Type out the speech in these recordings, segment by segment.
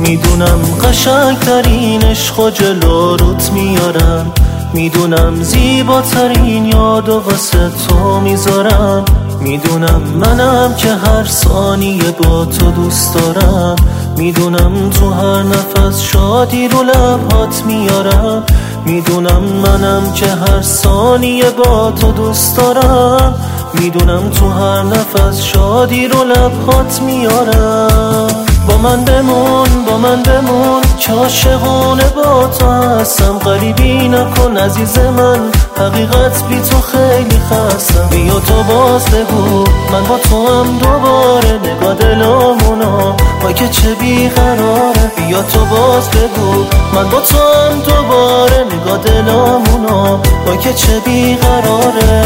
میدونم قشنگترین عشق و جلو روت میارم، میدونم زیباترین یاد و واسه تو میذارم، میدونم منم که هر ثانیه با تو دوست دارم، میدونم تو هر نفس شادی رو لبهات میارم، میدونم منم که هر ثانیه با تو دوست دارم، میدونم تو هر نفس شادی رو لبهات میارم. با من بمون که عاشقونه با تو هستم، غریبی نکن عزیز من، حقیقت بی تو خیلی خستم. بیا تو باز بگو من با تو هم دوباره، نگاه دلامونا وای که چه بیقراره. بیا تو باز بگو من با تو هم دوباره، نگاه دلامونا وای که چه بیقراره.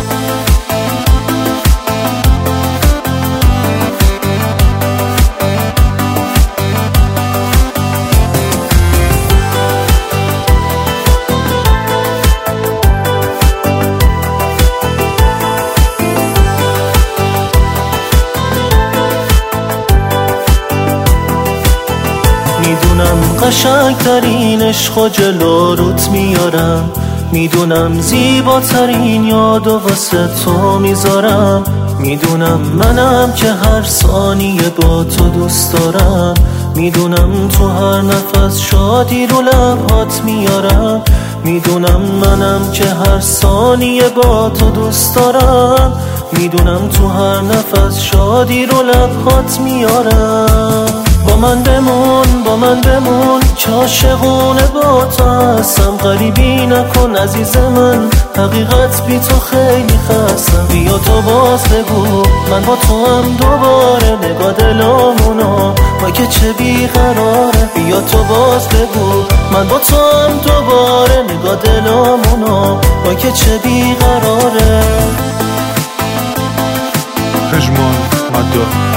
میدونم قشنگترین عشق و جلو روت میارم، میدونم زیباترین یاد و واسه تو میذارم، میدونم منم که هر ثانیه با تو دوست دارم، میدونم تو هر نفس شادی رو لبهات میارم، میدونم منم که هر ثانیه با تو دوست دارم، میدونم تو هر نفس شادی رو لبهات میارم. با من بمون که عاشقونه با تو هستم، غریبی نکن عزیز من، حقیقت بی تو خیلی خستم. بیا تو باز بگو من با تو هم دوباره، نگاه دلامونا وای که چه بیقراره. بیا تو باز بگو من با تو هم دوباره، نگاه دلامونا وای که چه بیقراره. پژمان مدار